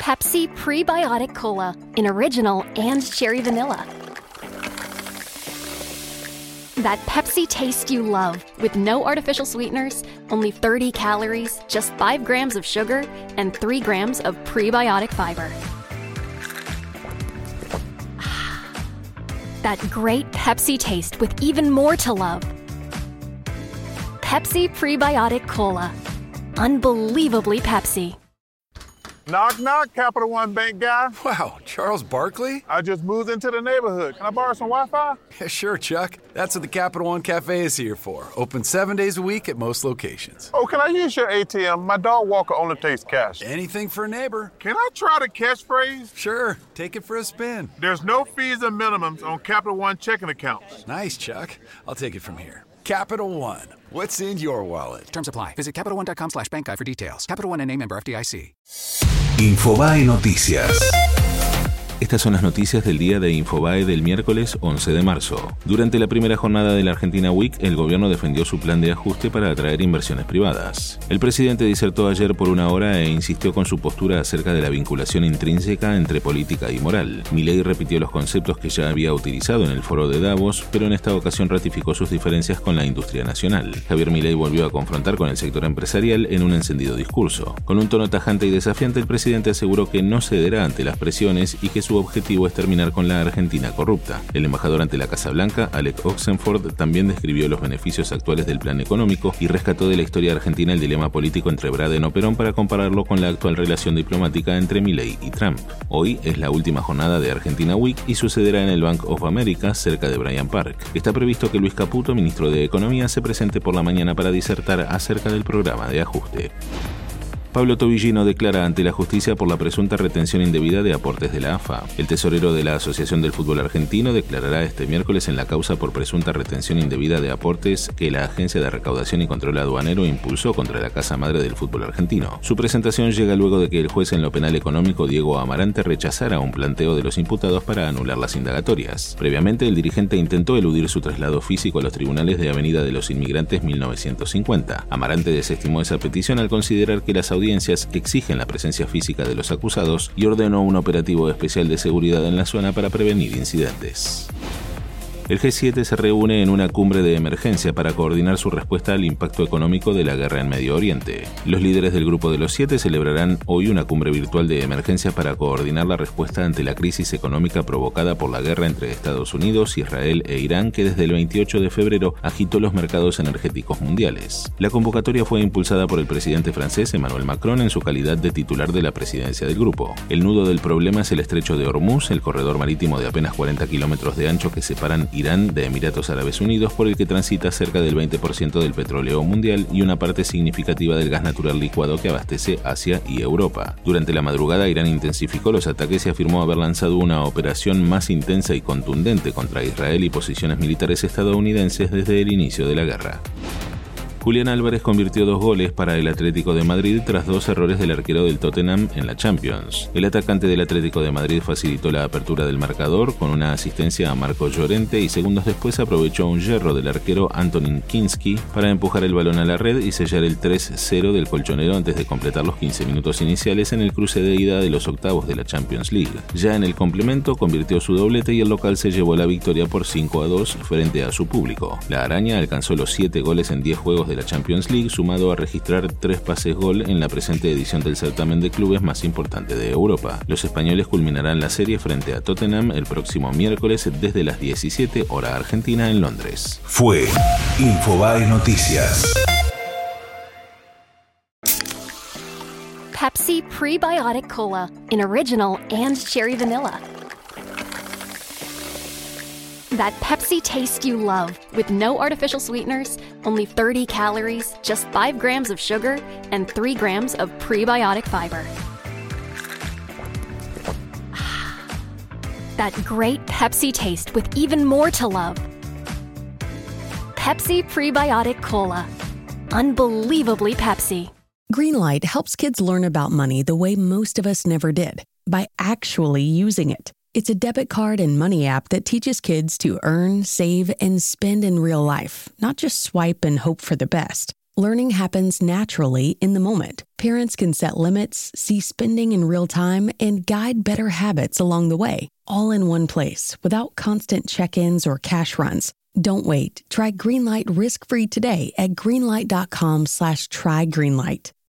Pepsi Prebiotic Cola in original and cherry vanilla. That Pepsi taste you love, with no artificial sweeteners, only 30 calories, just 5 grams of sugar, and 3 grams of prebiotic fiber. That great Pepsi taste with even more to love. Pepsi Prebiotic Cola. Unbelievably Pepsi. Knock, knock, Capital One Bank guy. Wow, Charles Barkley? I just moved into the neighborhood. Can I borrow some Wi-Fi? Yeah, sure, Chuck. That's what the Capital One Cafe is here for. Open 7 days a week at most locations. Oh, can I use your ATM? My dog Walker only takes cash. Anything for a neighbor. Can I try the catchphrase? Sure, take it for a spin. There's no fees and minimums on Capital One checking accounts. Nice, Chuck. I'll take it from here. Capital One. What's in your wallet? Terms apply. Visit CapitalOne.com/bankguide for details. Capital One N.A. member FDIC. Infobae Noticias. Estas son las noticias del día de Infobae del miércoles 11 de marzo. Durante la primera jornada de la Argentina Week, el gobierno defendió su plan de ajuste para atraer inversiones privadas. El presidente disertó ayer por una hora e insistió con su postura acerca de la vinculación intrínseca entre política y moral. Milei repitió los conceptos que ya había utilizado en el foro de Davos, pero en esta ocasión ratificó sus diferencias con la industria nacional. Javier Milei volvió a confrontar con el sector empresarial en un encendido discurso. Con un tono tajante y desafiante, el presidente aseguró que no cederá ante las presiones y que su objetivo es terminar con la Argentina corrupta. El embajador ante la Casa Blanca, Alec Oxenford, también describió los beneficios actuales del plan económico y rescató de la historia argentina el dilema político entre Braden o Perón para compararlo con la actual relación diplomática entre Milei y Trump. Hoy es la última jornada de Argentina Week y sucederá en el Bank of America, cerca de Bryant Park. Está previsto que Luis Caputo, ministro de Economía, se presente por la mañana para disertar acerca del programa de ajuste. Pablo Tobillino declara ante la justicia por la presunta retención indebida de aportes de la AFA. El tesorero de la Asociación del Fútbol Argentino declarará este miércoles en la causa por presunta retención indebida de aportes que la Agencia de Recaudación y Control Aduanero impulsó contra la casa madre del fútbol argentino. Su presentación llega luego de que el juez en lo penal económico, Diego Amarante, rechazara un planteo de los imputados para anular las indagatorias. Previamente, el dirigente intentó eludir su traslado físico a los tribunales de Avenida de los Inmigrantes 1950. Amarante desestimó esa petición al considerar que las audiencias exigen la presencia física de los acusados y ordenó un operativo especial de seguridad en la zona para prevenir incidentes. El G7 se reúne en una cumbre de emergencia para coordinar su respuesta al impacto económico de la guerra en Medio Oriente. Los líderes del Grupo de los 7 celebrarán hoy una cumbre virtual de emergencia para coordinar la respuesta ante la crisis económica provocada por la guerra entre Estados Unidos, Israel e Irán, que desde el 28 de febrero agitó los mercados energéticos mundiales. La convocatoria fue impulsada por el presidente francés Emmanuel Macron en su calidad de titular de la presidencia del grupo. El nudo del problema es el estrecho de Hormuz, el corredor marítimo de apenas 40 kilómetros de ancho que separan Irán de Emiratos Árabes Unidos, por el que transita cerca del 20% del petróleo mundial y una parte significativa del gas natural licuado que abastece Asia y Europa. Durante la madrugada, Irán intensificó los ataques y afirmó haber lanzado una operación más intensa y contundente contra Israel y posiciones militares estadounidenses desde el inicio de la guerra. Julián Álvarez convirtió 2 goles para el Atlético de Madrid tras 2 errores del arquero del Tottenham en la Champions. El atacante del Atlético de Madrid facilitó la apertura del marcador con una asistencia a Marco Llorente y segundos después aprovechó un yerro del arquero Antonín Kinski para empujar el balón a la red y sellar el 3-0 del colchonero antes de completar los 15 minutos iniciales en el cruce de ida de los octavos de la Champions League. Ya en el complemento convirtió su doblete y el local se llevó la victoria por 5-2 frente a su público. La araña alcanzó los 7 goles en 10 juegos de la Champions League, sumado a registrar 3 pases gol en la presente edición del certamen de clubes más importante de Europa. Los españoles culminarán la serie frente a Tottenham el próximo miércoles desde las 17 hora argentina en Londres. Fue Infobae Noticias. Pepsi Prebiotic Cola in original and cherry vanilla. That Pepsi taste you love, with no artificial sweeteners, only 30 calories, just 5 grams of sugar, and 3 grams of prebiotic fiber. That great Pepsi taste with even more to love. Pepsi Prebiotic Cola. Unbelievably Pepsi. Greenlight helps kids learn about money the way most of us never did, by actually using it. It's a debit card and money app that teaches kids to earn, save, and spend in real life, not just swipe and hope for the best. Learning happens naturally in the moment. Parents can set limits, see spending in real time, and guide better habits along the way, all in one place without constant check-ins or cash runs. Don't wait. Try Greenlight risk-free today at greenlight.com/trygreenlight.